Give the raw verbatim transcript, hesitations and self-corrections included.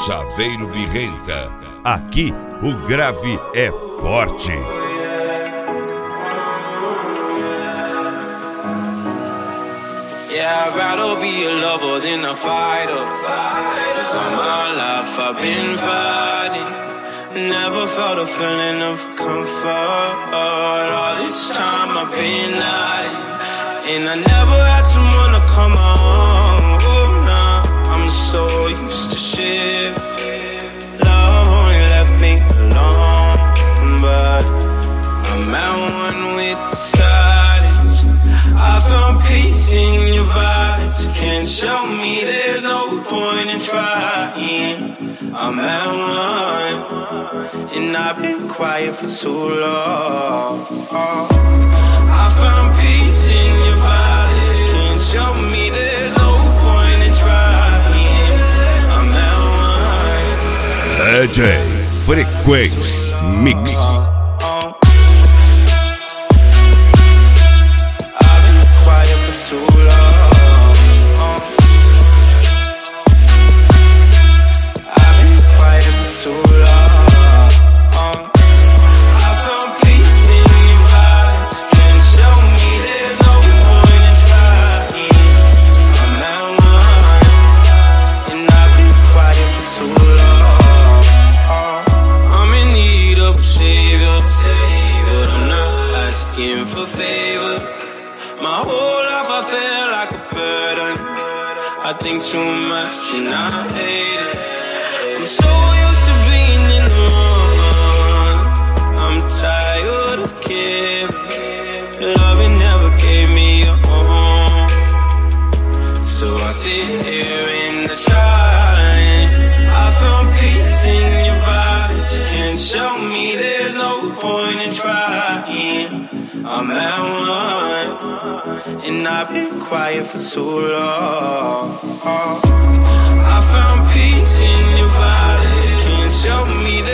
Saveiro Birrenta. Aqui o grave é forte. Yeah, I'd rather be a lover than a fighter. Cause all my life I've been fighting. Never felt a feeling of comfort. All this time I've been hiding. And I never had someone to come on. Oh, nah, I'm so used to shit. Love only left me alone. But I'm at one with the silence. I found peace in your vibes. Can't show me there's no point in trying. I'm at one, and I've been quiet for too long. I found peace in your vibes. Can't show me there's no point in trying. I'm at one. D J Frequência Mix. Too long. I've been quiet for too long. I found peace in your vibes. Can't show me there's no point in trying. I'm at one, and I've been quiet for too long. I'm in need of a savior, but I'm not asking for favors. My whole life I feel like a burden. I think too much and I hate it. I'm so used to being in the wrong. I'm tired of caring. Loving never gave me a home. So I sit here in the silence. I found peace in your vibes. Can't show me there's no point in trying. I'm at one, and I've been quiet for too long. I found peace in your vibes. Can't show me that